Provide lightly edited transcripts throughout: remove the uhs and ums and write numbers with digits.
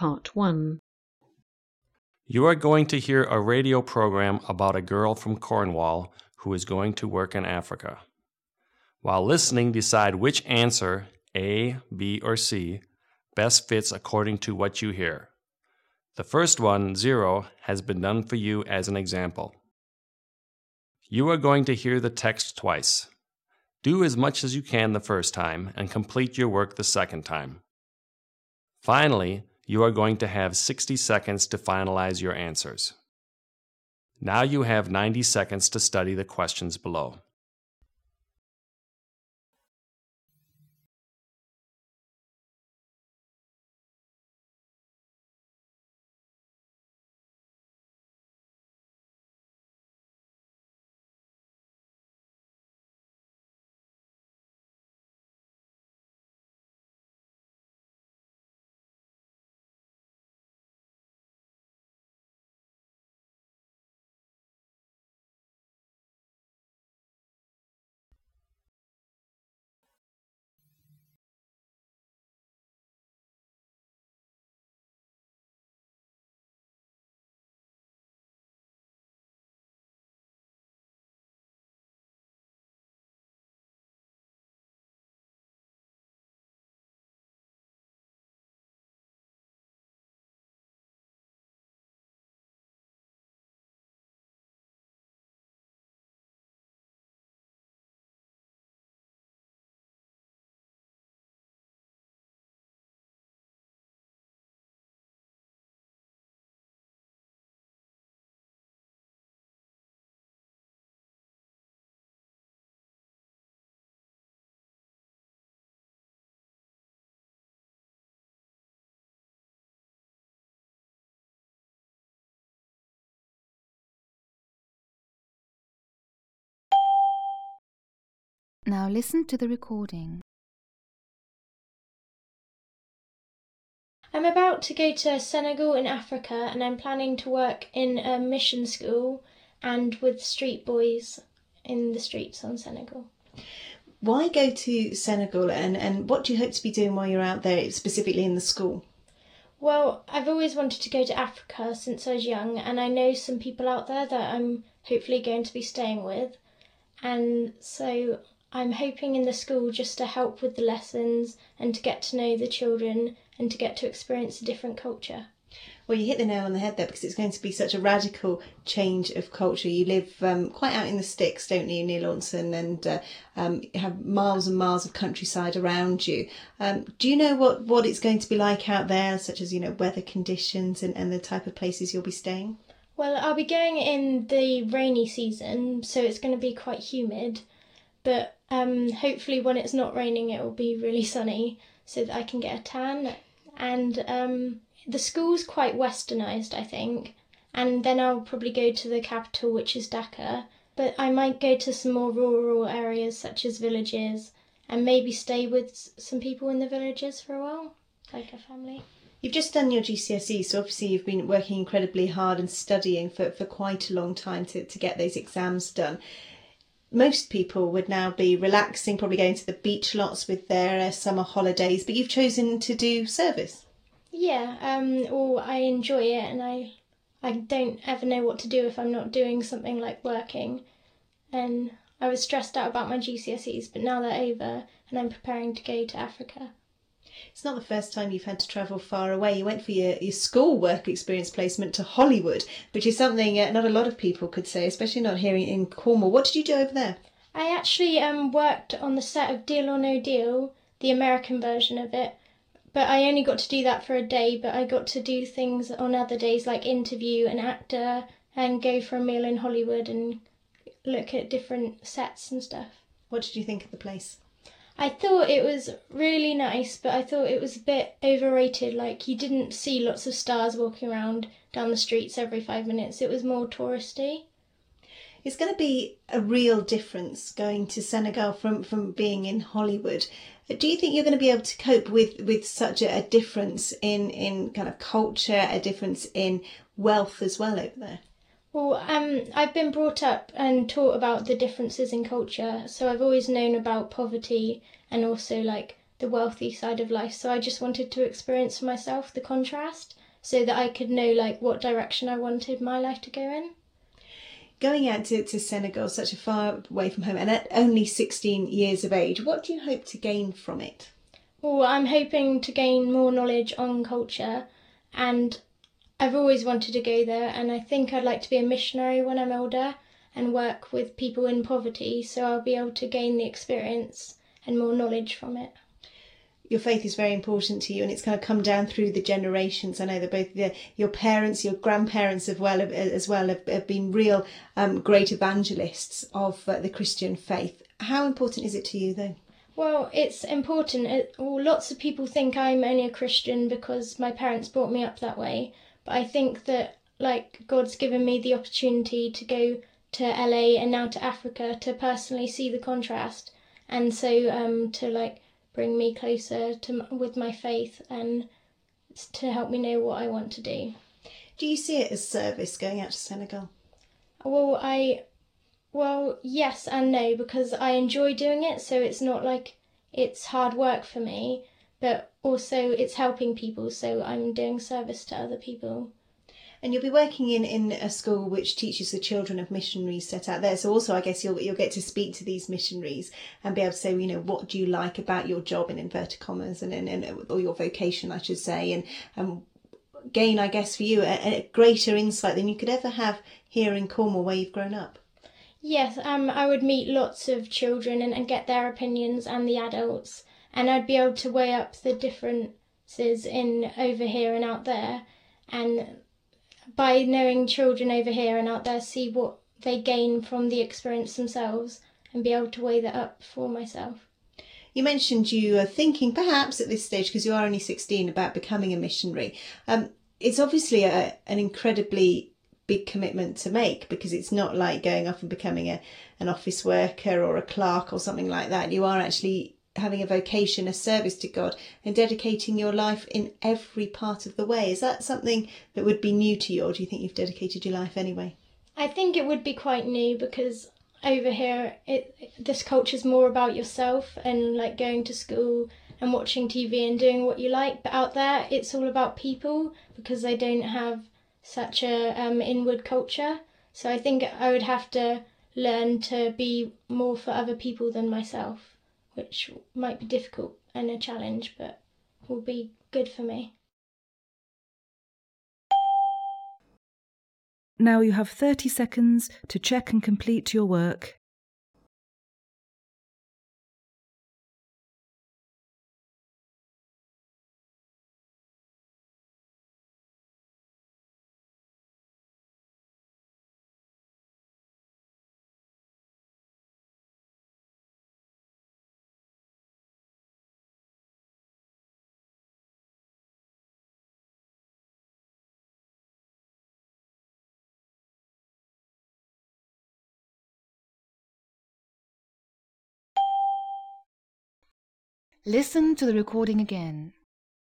Part 1. You are going to hear a radio program about a girl from Cornwall who is going to work in Africa. While listening, decide which answer, A, B, or C, best fits according to what you hear. The first one, 0, has been done for you as an example. You are going to hear the text twice. Do as much as you can the first time and complete your work the second time. Finally, you are going to have 60 seconds to finalize your answers. Now you have 90 seconds to study the questions below. Now listen to the recording. I'm about to go to Senegal in Africa, and I'm planning to work in a mission school and with street boys in the streets on Senegal. Why go to Senegal and what do you hope to be doing while you're out there, specifically in the school? Well, I've always wanted to go to Africa since I was young, and I know some people out there that I'm hopefully going to be staying with. And so I'm hoping in the school just to help with the lessons and to get to know the children and to get to experience a different culture. Well, you hit the nail on the head there, because it's going to be such a radical change of culture. You live quite out in the sticks, don't you, near Launceston, and have miles and miles of countryside around you. Do you know what it's going to be like out there, such as, weather conditions and the type of places you'll be staying? Well, I'll be going in the rainy season, so it's going to be quite humid. But hopefully when it's not raining, it will be really sunny so that I can get a tan. And the school's quite westernised, I think. And then I'll probably go to the capital, which is Dakar. But I might go to some more rural areas, such as villages, and maybe stay with some people in the villages for a while, like a family. You've just done your GCSE, so obviously you've been working incredibly hard and studying for quite a long time to get those exams done. Most people would now be relaxing, probably going to the beach lots with their summer holidays, but you've chosen to do service. Yeah, I enjoy it, and I don't ever know what to do if I'm not doing something like working. And I was stressed out about my GCSEs, but now they're over and I'm preparing to go to Africa. It's not the first time you've had to travel far away. You went for your school work experience placement to Hollywood, which is something not a lot of people could say, especially not here in Cornwall. What did you do over there? I actually worked on the set of Deal or No Deal, the American version of it, but I only got to do that for a day, but I got to do things on other days like interview an actor and go for a meal in Hollywood and look at different sets and stuff. What did you think of the place? I thought it was really nice, but I thought it was a bit overrated. Like, you didn't see lots of stars walking around down the streets every 5 minutes. It was more touristy. It's going to be a real difference going to Senegal from being in Hollywood. Do you think you're going to be able to cope with such a difference in kind of culture, a difference in wealth as well over there? Well, I've been brought up and taught about the differences in culture, so I've always known about poverty and also like the wealthy side of life. So I just wanted to experience for myself the contrast so that I could know like what direction I wanted my life to go in. Going out to Senegal, such a far away from home, and at only 16 years of age, what do you hope to gain from it? Well, I'm hoping to gain more knowledge on culture, and I've always wanted to go there, and I think I'd like to be a missionary when I'm older and work with people in poverty, so I'll be able to gain the experience and more knowledge from it. Your faith is very important to you, and it's kind of come down through the generations. I know that both your parents, your grandparents have been real great evangelists of the Christian faith. How important is it to you, though? Well, it's important. Lots of people think I'm only a Christian because my parents brought me up that way, but I think that like God's given me the opportunity to go to LA and now to Africa to personally see the contrast, and so to like bring me closer with my faith and to help me know what I want to do. Do you see it as service going out to Senegal? Well, yes and no, because I enjoy doing it, so it's not like it's hard work for me, but also it's helping people, so I'm doing service to other people. And you'll be working in a school which teaches the children of missionaries set out there. So also, I guess you'll get to speak to these missionaries and be able to say, you know, what do you like about your job in inverted commas or your vocation, I should say, and gain, I guess, for you a greater insight than you could ever have here in Cornwall where you've grown up. Yes, I would meet lots of children and get their opinions and the adults, and I'd be able to weigh up the differences in over here and out there, and by knowing children over here and out there, see what they gain from the experience themselves and be able to weigh that up for myself. You mentioned you are thinking perhaps at this stage, because you are only 16, about becoming a missionary. It's obviously an incredibly big commitment to make, because it's not like going off and becoming an office worker or a clerk or something like that. You are actually having a vocation, a service to God, and dedicating your life in every part of the way. Is that something that would be new to you, or do you think you've dedicated your life anyway? I think it would be quite new, because over here this culture is more about yourself and like going to school and watching TV and doing what you like, but out there it's all about people, because they don't have such a inward culture. So I think I would have to learn to be more for other people than myself, which might be difficult and a challenge, but will be good for me. Now you have 30 seconds to check and complete your work. Listen to the recording again.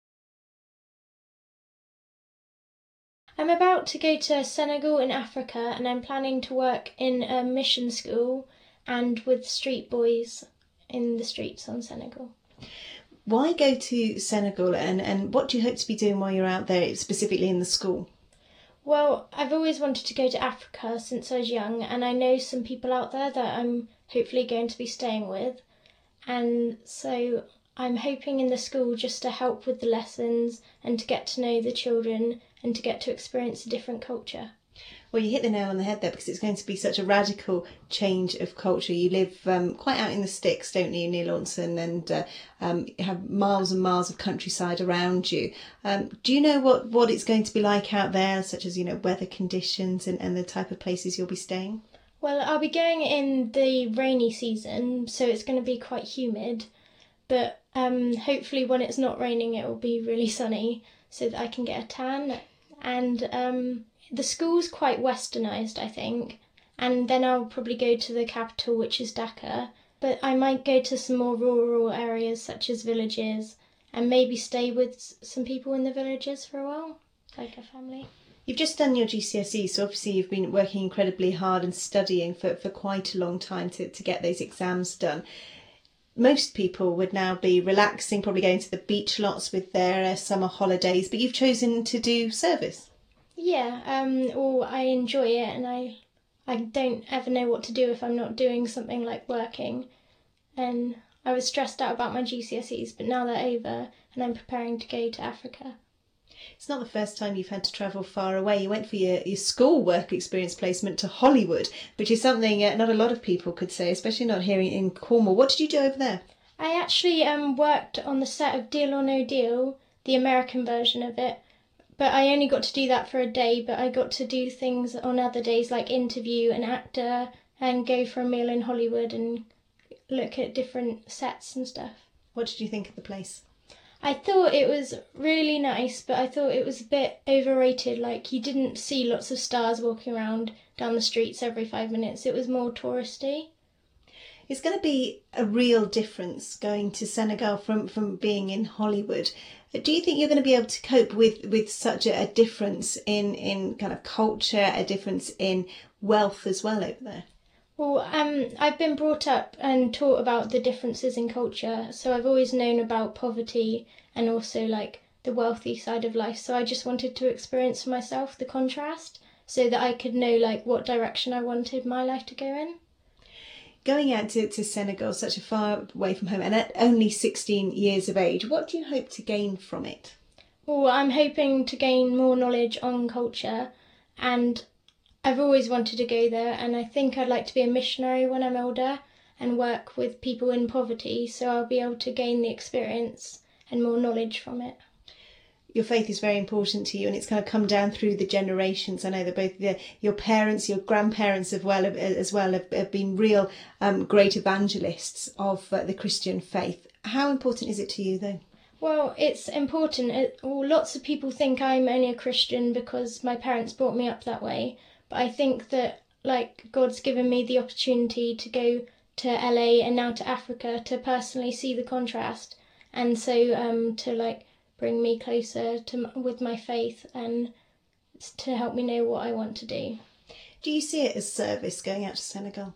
I'm about to go to Senegal in Africa, and I'm planning to work in a mission school and with street boys in the streets on Senegal. Why go to Senegal, and what do you hope to be doing while you're out there, specifically in the school? Well, I've always wanted to go to Africa since I was young, and I know some people out there that I'm hopefully going to be staying with. And so I'm hoping in the school just to help with the lessons and to get to know the children and to get to experience a different culture. Well, you hit the nail on the head there, because it's going to be such a radical change of culture. You live quite out in the sticks, don't you, near Launceston, and have miles and miles of countryside around you. Do you know what it's going to be like out there, such as, you know, weather conditions and the type of places you'll be staying? Well, I'll be going in the rainy season, so it's going to be quite humid, but hopefully when it's not raining it will be really sunny so that I can get a tan. And the school's quite westernised, I think, and then I'll probably go to the capital, which is Dakar, but I might go to some more rural areas such as villages and maybe stay with some people in the villages for a while, like a family. You've just done your GCSE, so obviously you've been working incredibly hard and studying for quite a long time to get those exams done. most people would now be relaxing, probably going to the beach lots with their summer holidays, but you've chosen to do service. Yeah, well, I enjoy it, and I don't ever know what to do if I'm not doing something like working. And I was stressed out about my GCSEs, but now they're over and I'm preparing to go to Africa. It's not the first time you've had to travel far away. You went for your school work experience placement to Hollywood, which is something not a lot of people could say, especially not here in Cornwall. What did you do over there? I actually worked on the set of Deal or No Deal, the American version of it, but I only got to do that for a day, but I got to do things on other days like interview an actor and go for a meal in Hollywood and look at different sets and stuff. What did you think of the place? I thought it was really nice, but I thought it was a bit overrated. Like, you didn't see lots of stars walking around down the streets every 5 minutes. It was more touristy. It's going to be a real difference going to Senegal from being in Hollywood. Do you think you're going to be able to cope with such a difference in kind of culture, a difference in wealth as well over there? Well, I've been brought up and taught about the differences in culture, so I've always known about poverty and also like the wealthy side of life. So I just wanted to experience for myself the contrast so that I could know like what direction I wanted my life to go in. Going out to Senegal, such a far away from home, and at only 16 years of age, what do you hope to gain from it? Well, I'm hoping to gain more knowledge on culture, and I've always wanted to go there, and I think I'd like to be a missionary when I'm older and work with people in poverty, so I'll be able to gain the experience and more knowledge from it. Your faith is very important to you, and it's kind of come down through the generations. I know that both your parents, your grandparents as well have been real great evangelists of the Christian faith. How important is it to you, though? Well, it's important. Lots of people think I'm only a Christian because my parents brought me up that way. But I think that like God's given me the opportunity to go to LA and now to Africa to personally see the contrast, and so to like bring me closer to with my faith and to help me know what I want to do. Do you see it as service going out to Senegal?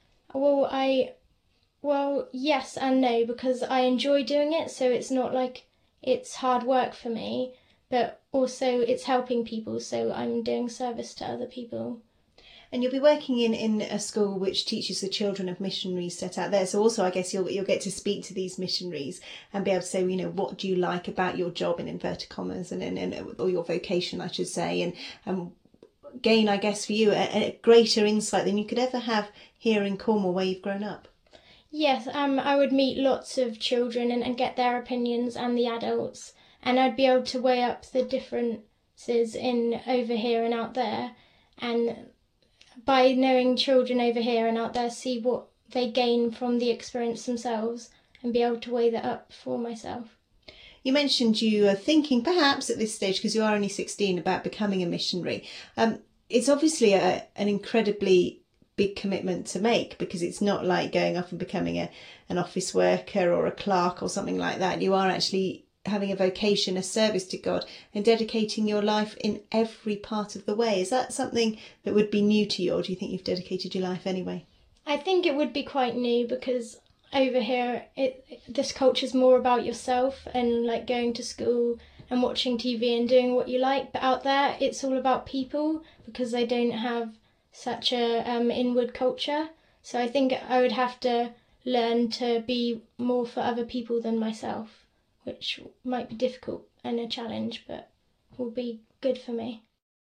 Well, yes and no, because I enjoy doing it, so it's not like it's hard work for me, but also it's helping people, so I'm doing service to other people. And you'll be working in a school which teaches the children of missionaries set out there. So also, I guess you'll get to speak to these missionaries and be able to say, what do you like about your job in inverted commas or your vocation, I should say, and gain, I guess, for you a greater insight than you could ever have here in Cornwall where you've grown up. Yes, I would meet lots of children and get their opinions and the adults, and I'd be able to weigh up the differences in over here and out there, and by knowing children over here and out there, see what they gain from the experience themselves and be able to weigh that up for myself. You mentioned you are thinking perhaps at this stage, because you are only 16, about becoming a missionary. It's obviously an incredibly big commitment to make, because it's not like going off and becoming an office worker or a clerk or something like that. You are actually having a vocation, a service to God, and dedicating your life in every part of the way. Is that something that would be new to you, or do you think you've dedicated your life anyway? I think it would be quite new, because over here this culture's more about yourself and like going to school and watching TV and doing what you like, but out there it's all about people, because they don't have such a inward culture. So I think I would have to learn to be more for other people than myself, which might be difficult and a challenge, but will be good for me.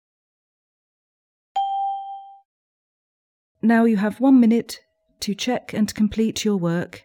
Now you have 1 minute to check and complete your work.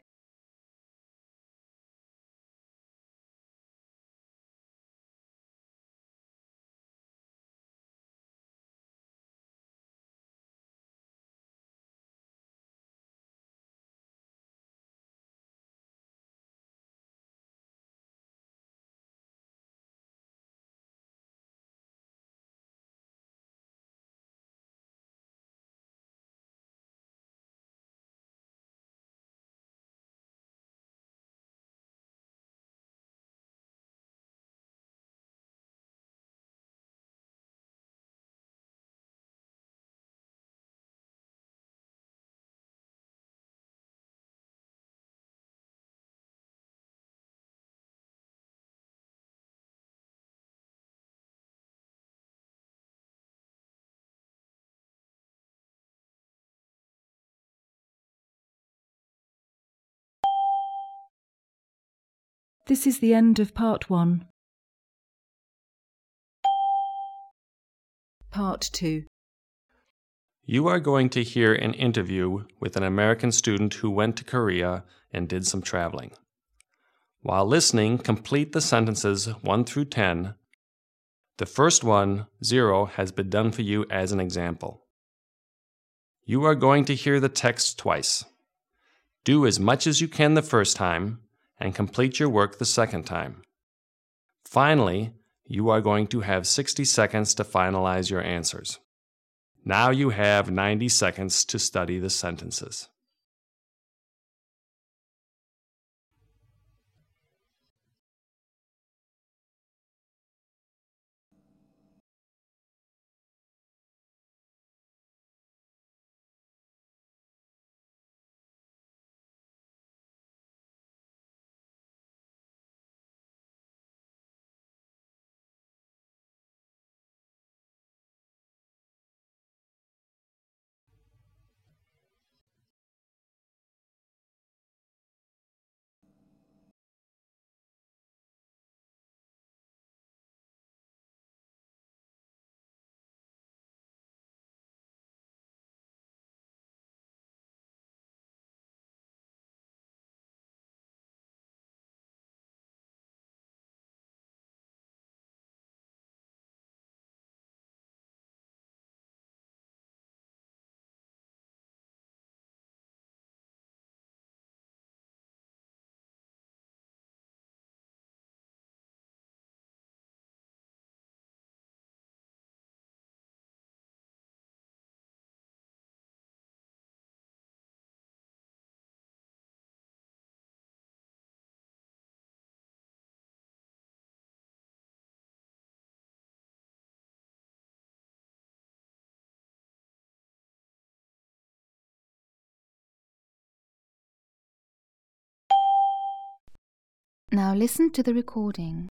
This is the end of part 1. Part 2. You are going to hear an interview with an American student who went to Korea and did some traveling. While listening, complete the sentences 1 through 10. The first one, 0, has been done for you as an example. You are going to hear the text twice. Do as much as you can the first time and complete your work the second time. Finally, you are going to have 60 seconds to finalize your answers. Now you have 90 seconds to study the sentences. Now listen to the recording.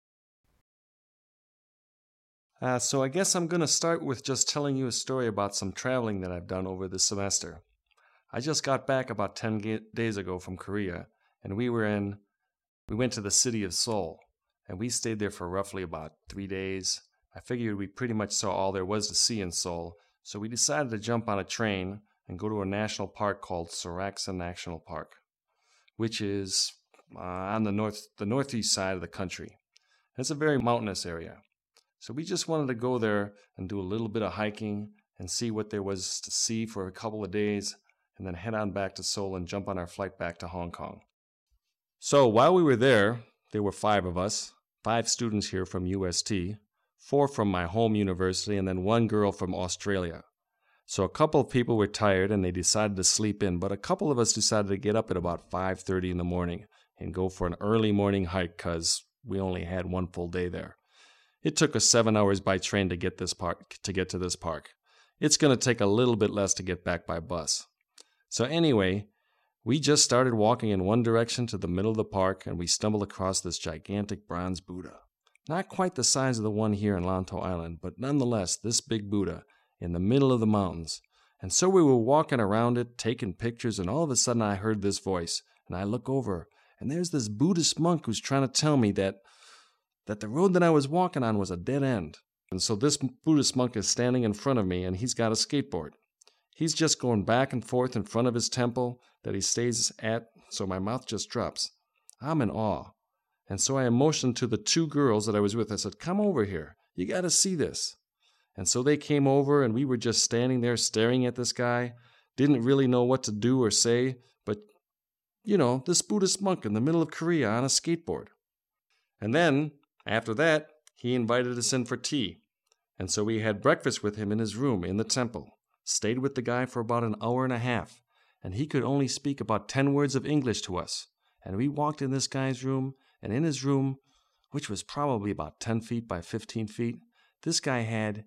So I guess I'm going to start with just telling you a story about some traveling that I've done over this semester. I just got back about 10 days ago from Korea, and we went to the city of Seoul, and we stayed there for roughly about 3 days. I figured we pretty much saw all there was to see in Seoul, so we decided to jump on a train and go to a national park called Soraksa National Park, which is on the northeast side of the country. It's a very mountainous area. So we just wanted to go there and do a little bit of hiking and see what there was to see for a couple of days, and then head on back to Seoul and jump on our flight back to Hong Kong. So while we were there were 5 of us, 5 students here from UST, 4 from my home university, and then 1 girl from Australia. So a couple of people were tired and they decided to sleep in, but a couple of us decided to get up at about 5:30 in the morning and go for an early morning hike because we only had 1 full day there. It took us 7 hours by train to get to this park. It's going to take a little bit less to get back by bus. So anyway, we just started walking in one direction to the middle of the park, and we stumbled across this gigantic bronze Buddha. Not quite the size of the one here in Lantou Island, but nonetheless this big Buddha in the middle of the mountains. And so we were walking around it, taking pictures, and all of a sudden I heard this voice, and I look over, and there's this Buddhist monk who's trying to tell me that the road that I was walking on was a dead end. And so this Buddhist monk is standing in front of me, and he's got a skateboard. He's just going back and forth in front of his temple that he stays at, so my mouth just drops. I'm in awe. And so I motioned to the 2 girls that I was with. I said, "Come over here. You got to see this." And so they came over, and we were just standing there staring at this guy. Didn't really know what to do or say, but, this Buddhist monk in the middle of Korea on a skateboard. And then, after that, he invited us in for tea. And so we had breakfast with him in his room in the temple. Stayed with the guy for about an hour and a half, and he could only speak about 10 words of English to us. And we walked in this guy's room, and in his room, which was probably about 10 feet by 15 feet, this guy had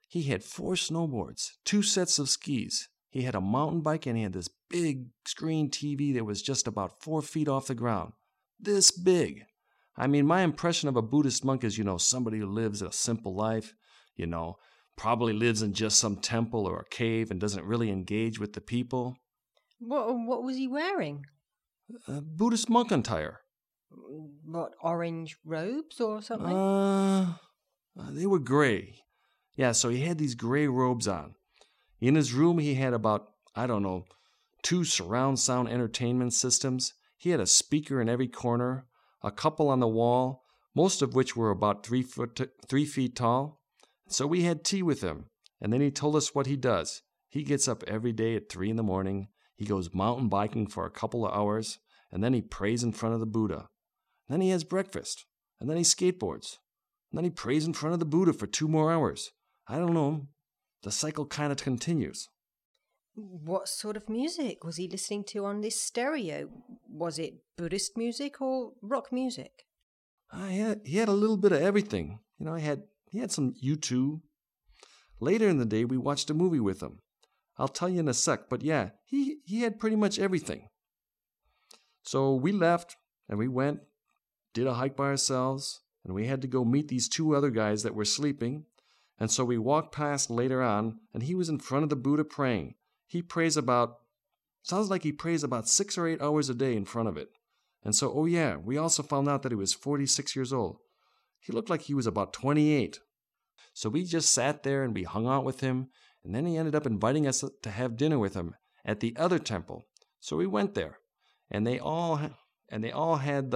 4 snowboards, 2 sets of skis. He had a mountain bike, and he had this big screen TV that was just about 4 feet off the ground. This big. I mean, my impression of a Buddhist monk is, somebody who lives a simple life, probably lives in just some temple or a cave and doesn't really engage with the people. What was he wearing? Buddhist monk attire. What, orange robes or something? They were gray. Yeah, so he had these gray robes on. In his room, he had about, 2 surround sound entertainment systems. He had a speaker in every corner, a couple on the wall, most of which were about 3 feet tall. So we had tea with him, and then he told us what he does. He gets up every day at 3 in the morning. He goes mountain biking for a couple of hours, and then he prays in front of the Buddha. Then he has breakfast, and then he skateboards. And then he prays in front of the Buddha for 2 more hours. I don't know. The cycle kind of continues. What sort of music was he listening to on this stereo? Was it Buddhist music or rock music? He had a little bit of everything. He had some U2. Later in the day, we watched a movie with him. I'll tell you in a sec, but yeah, he had pretty much everything. So we left, and we went, did a hike by ourselves, and we had to go meet these 2 other guys that were sleeping. And so we walked past later on, and he was in front of the Buddha praying. He prays sounds like he prays about 6 or 8 hours a day in front of it. And so, we also found out that he was 46 years old. He looked like he was about 28. So we just sat there and we hung out with him, and then he ended up inviting us to have dinner with him at the other temple. So we went there, and they all had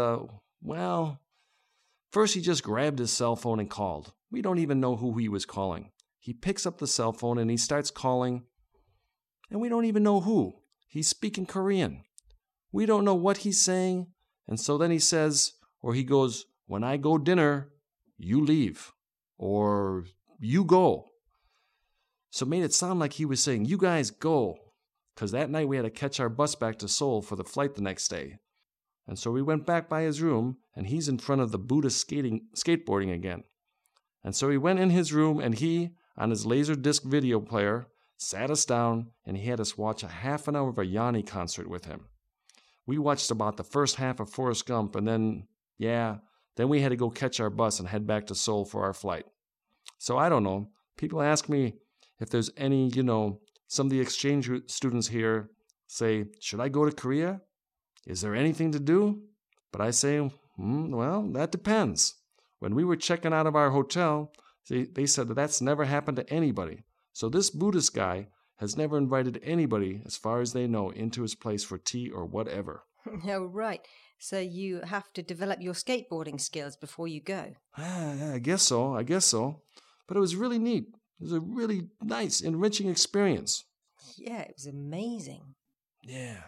first he just grabbed his cell phone and called. We don't even know who he was calling. He picks up the cell phone and he starts calling, and we don't even know who. He's speaking Korean. We don't know what he's saying, and so then he says, or he goes, "When I go dinner, you leave," or "you go." So it made it sound like he was saying, "You guys go," because that night we had to catch our bus back to Seoul for the flight the next day. And so we went back by his room, and he's in front of the Buddha skateboarding again. And so he went in his room, and he, on his Laserdisc video player, sat us down, and he had us watch a half an hour of a Yanni concert with him. We watched about the first half of Forrest Gump, and then we had to go catch our bus and head back to Seoul for our flight. So I don't know. People ask me if there's any, some of the exchange students here say, should I go to Korea? Is there anything to do? But I say, well, that depends. When we were checking out of our hotel, they said that that's never happened to anybody. So this Buddhist guy has never invited anybody, as far as they know, into his place for tea or whatever. Oh, right. So you have to develop your skateboarding skills before you go. I guess so. But it was really neat. It was a really nice, enriching experience. Yeah, it was amazing. Yeah.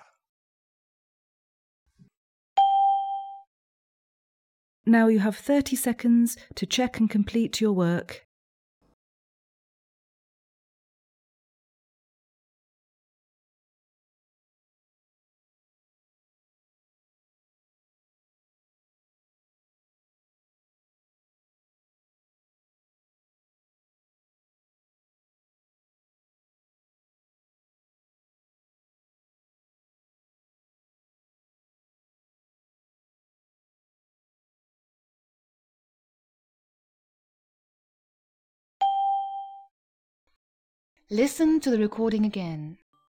Now you have 30 seconds to check and complete your work. Listen to the recording again.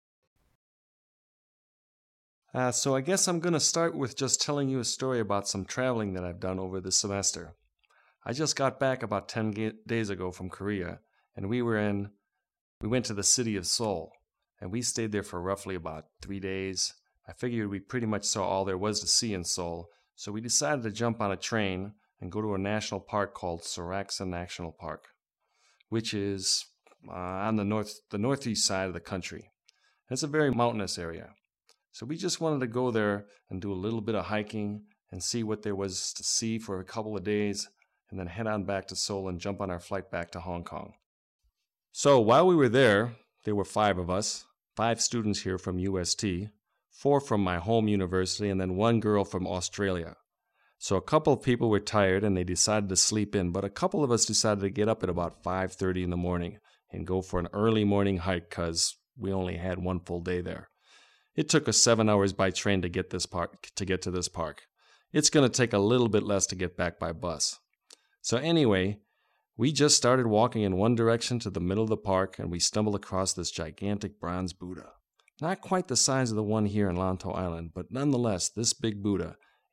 So I guess I'm going to start with just telling you a story about some traveling that I've done over this semester. I just got back about 10 days ago from Korea, and we went to the city of Seoul, and we stayed there for roughly about 3 days. I figured we pretty much saw all there was to see in Seoul, so we decided to jump on a train and go to a national park called Soraksa National Park, which is on the northeast side of the country. It's a very mountainous area. So we just wanted to go there and do a little bit of hiking and see what there was to see for a couple of days, and then head on back to Seoul and jump on our flight back to Hong Kong. So while we were there were 5 of us, 5 students here from UST, 4 from my home university, and then 1 girl from Australia. So a couple of people were tired and they decided to sleep in, but a couple of us decided to get up at about 5:30 in the morning and go for an early morning hike because we only had 1 full day there. It took us 7 hours by train to get to this park. It's going to take a little bit less to get back by bus. So anyway, we just started walking in one direction to the middle of the park, and we stumbled across this gigantic bronze Buddha. Not quite the size of the one here in Lantou Island, but nonetheless, this big Buddha,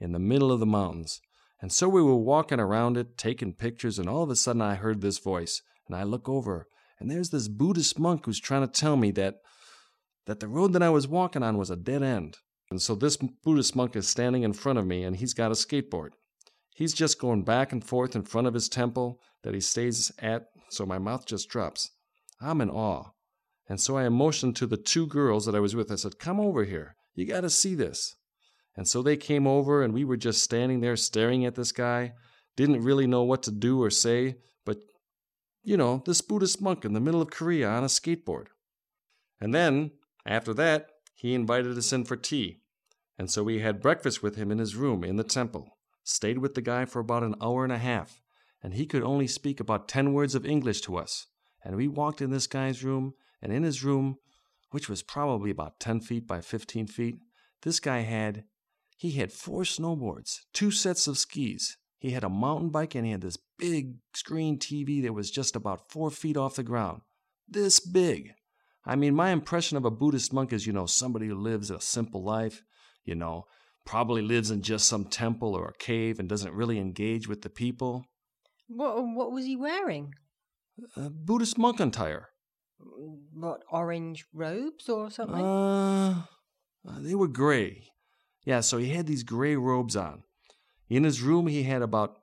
in the middle of the mountains. And so we were walking around it, taking pictures, and all of a sudden I heard this voice. And I look over, and there's this Buddhist monk who's trying to tell me that the road that I was walking on was a dead end. And so this Buddhist monk is standing in front of me, and he's got a skateboard. He's just going back and forth in front of his temple that he stays at, so my mouth just drops. I'm in awe. And so I motioned to the two girls that I was with. I said, "Come over here. You got to see this." And so they came over, and we were just standing there staring at this guy. Didn't really know what to do or say, but, this Buddhist monk in the middle of Korea on a skateboard. And then, after that, he invited us in for tea. And so we had breakfast with him in his room in the temple. Stayed with the guy for about an hour and a half. And he could only speak about 10 words of English to us. And we walked in this guy's room, and in his room, which was probably about 10 feet by 15 feet, this guy had 4 snowboards, 2 sets of skis. He had a mountain bike, and he had this big screen TV that was just about 4 feet off the ground. This big. I mean, my impression of a Buddhist monk is, somebody who lives a simple life, probably lives in just some temple or a cave and doesn't really engage with the people. What was he wearing? Buddhist monk attire. What, orange robes or something? They were gray. Yeah, so he had these gray robes on. In his room, he had about,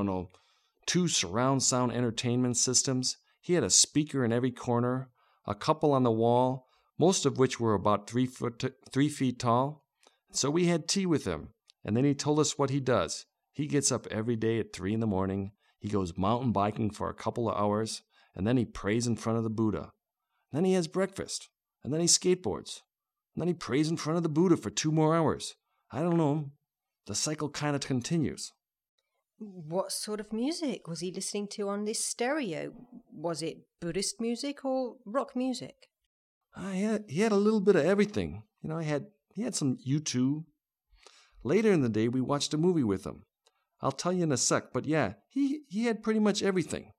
2 surround sound entertainment systems. He had a speaker in every corner, a couple on the wall, most of which were about 3 feet tall. So we had tea with him, and then he told us what he does. He gets up every day at 3 in the morning. He goes mountain biking for a couple of hours, and then he prays in front of the Buddha. Then he has breakfast, and then he skateboards. And then he prays in front of the Buddha for 2 more hours. I don't know. The cycle kind of continues. What sort of music was he listening to on this stereo? Was it Buddhist music or rock music? He had a little bit of everything. He had some U2. Later in the day, we watched a movie with him. I'll tell you in a sec, but yeah, he had pretty much everything.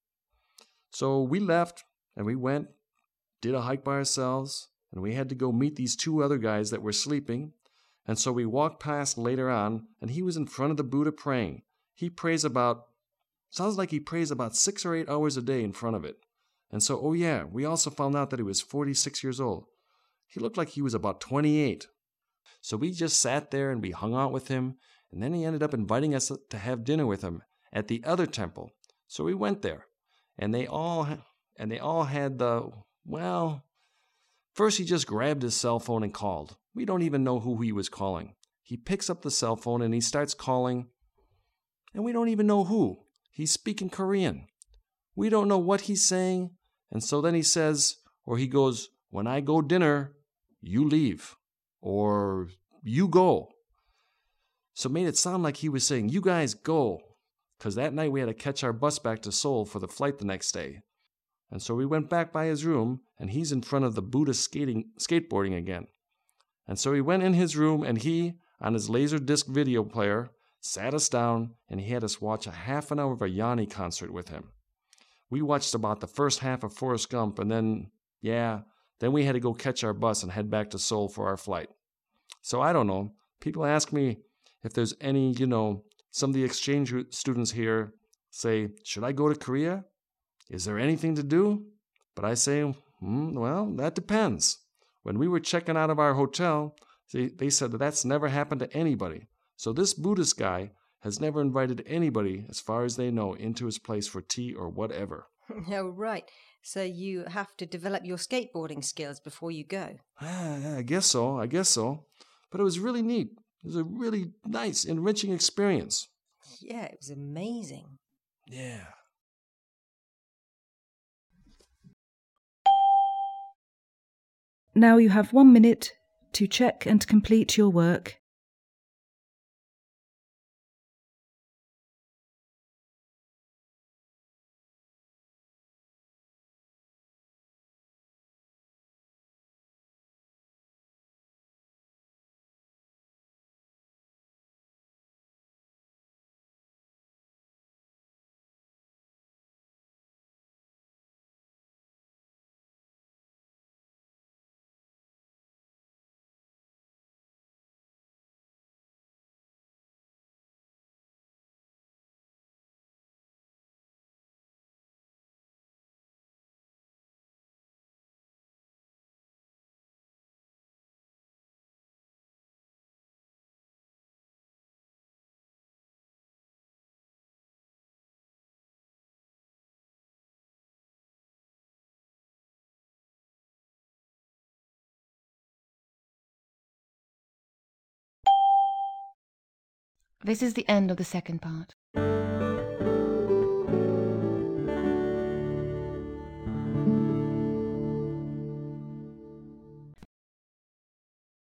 So we left, and we went, did a hike by ourselves, and we had to go meet these 2 other guys that were sleeping. And so we walked past later on, and he was in front of the Buddha praying. He prays sounds like he prays about 6 or 8 hours a day in front of it. And so, we also found out that he was 46 years old. He looked like he was about 28. So we just sat there and we hung out with him, and then he ended up inviting us to have dinner with him at the other temple. So we went there, and they all had first he just grabbed his cell phone and called. We don't even know who he was calling. He picks up the cell phone and he starts calling, and we don't even know who. He's speaking Korean. We don't know what he's saying, and so then he says, or he goes, "When I go dinner, you leave," or "you go." So it made it sound like he was saying, "You guys go," because that night we had to catch our bus back to Seoul for the flight the next day. And so we went back by his room, and he's in front of the Buddha skateboarding again. And so he went in his room, and he, on his Laserdisc video player, sat us down, and he had us watch a half an hour of a Yanni concert with him. We watched about the first half of Forrest Gump, and then we had to go catch our bus and head back to Seoul for our flight. So I don't know. People ask me if there's any, some of the exchange students here say, "Should I go to Korea? Is there anything to do?" But I say, well, that depends. When we were checking out of our hotel, they said that that's never happened to anybody. So this Buddhist guy has never invited anybody, as far as they know, into his place for tea or whatever. Oh, right. So you have to develop your skateboarding skills before you go. I guess so. But it was really neat. It was a really nice, enriching experience. Yeah, it was amazing. Yeah. Now you have 1 minute to check and complete your work. This is the end of the second part.